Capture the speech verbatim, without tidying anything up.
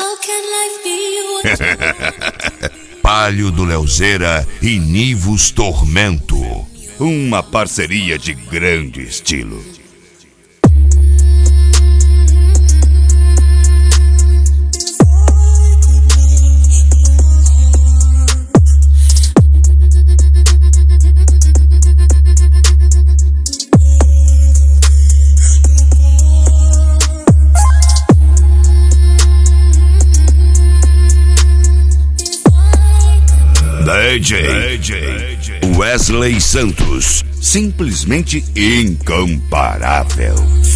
Palio do Leozeira e Nivus Tormento. Uma parceria de grande estilo. D J Wesley Santos, simplesmente incomparável.